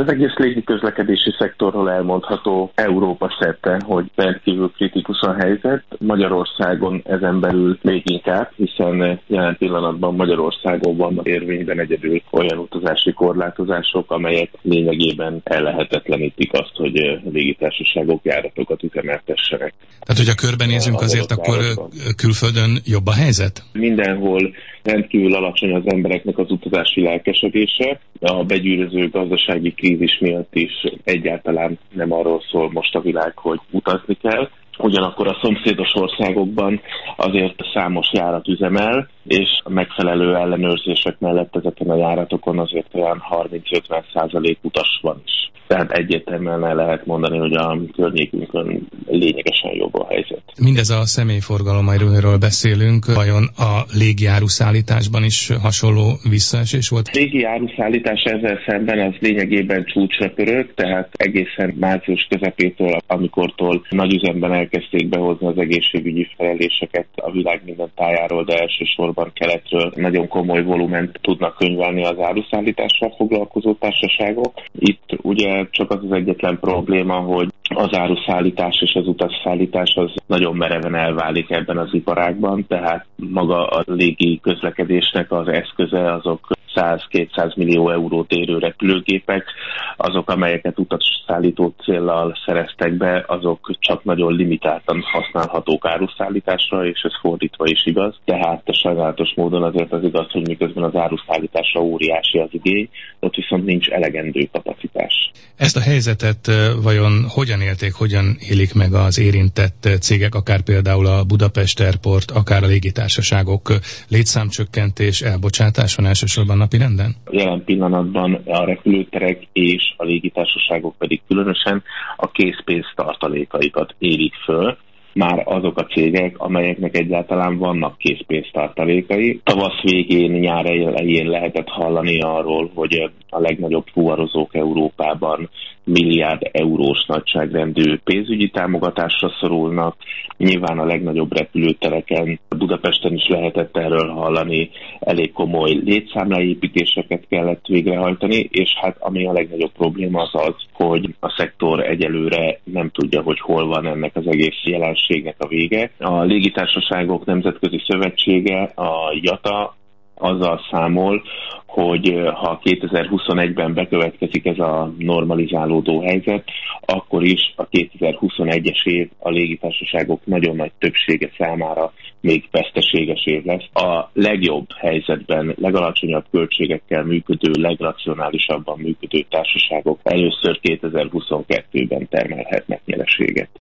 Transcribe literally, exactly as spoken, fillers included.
Az egész légiközlekedési szektorról elmondható Európa szerte, hogy rendkívül kritikus a helyzet. Magyarországon ezen belül még inkább, hiszen jelen pillanatban Magyarországon vannak érvényben egyedül olyan utazási korlátozások, amelyek lényegében ellehetetlenítik azt, hogy légitársaságok járatokat üzemeltessenek. Tehát, hogyha körbenézünk, azért akkor külföldön jobb a helyzet? Mindenhol rendkívül alacsony az embereknek az utazási lelkesedése. A begyűröző gazdasági krízis miatt is egyáltalán nem arról szól most a világ, hogy utazni kell. Ugyanakkor a szomszédos országokban azért számos járat üzemel, és a megfelelő ellenőrzések mellett ezeken a járatokon azért olyan harminc-ötven százalék utas van is. Tehát egyértelműen el lehet mondani, hogy a környékünkön lényegesen jobb a helyzet. Mindez a személyforgalom, amiről beszélünk, vajon a légiáruszállításban is hasonló visszaesés volt? A légiáruszállítás ezzel szemben az lényegében csúcsra pörög, tehát egészen március közepétől, amikortól nagy üzemben elkezdték behozni az egészségügyi feleléseket a világ minden tájáról, de elsősorban keletről nagyon komoly volument tudnak könyvelni az áruszállítással foglalkozó társaságok. Itt ugye csak az az egyetlen probléma, hogy az áruszállítás és az utasszállítás az nagyon mereven elválik ebben az iparágban, tehát maga a légi közlekedésnek az eszköze azok száz-kétszáz millió eurót érő repülőgépek, azok, amelyeket utasszállító céllal szereztek be, azok csak nagyon limitáltan használhatók áruszállításra, és ez fordítva is igaz. Tehát sajnálatos módon azért az igaz, hogy miközben az áruszállításra óriási az igény, ott viszont nincs elegendő kapacitás. Ezt a helyzetet vajon hogyan élték, hogyan élik meg az érintett cégek, akár például a Budapest Airport, akár a légitársaságok? Létszámcsökkentés, elbocsátás van elsősorban napirenden? Jelen pillanatban a repülőterek és a légitársaságok pedig különösen a készpénz tartalékaikat érik föl, már azok a cégek, amelyeknek egyáltalán vannak készpénztartalékai. Tavasz végén, nyár elején lehetett hallani arról, hogy a legnagyobb fuvarozók Európában milliárd eurós nagyságrendű pénzügyi támogatásra szorulnak. Nyilván a legnagyobb repülőtereken, Budapesten is lehetett erről hallani, elég komoly létszámleépítéseket kellett végrehajtani, és hát ami a legnagyobb probléma az az, hogy a szektor egyelőre nem tudja, hogy hol van ennek az egész jelenségnek a vége. A Légitársaságok Nemzetközi Szövetsége, a i á té á, azzal számol, hogy ha kétezer-huszonegyben bekövetkezik ez a normalizálódó helyzet, akkor is a kétezer-huszonegyes év a légitársaságok nagyon nagy többsége számára még veszteséges év lesz. A legjobb helyzetben, legalacsonyabb költségekkel működő, legracionálisabban működő társaságok először kétezer-huszonkettőben termelhetnek nyereséget.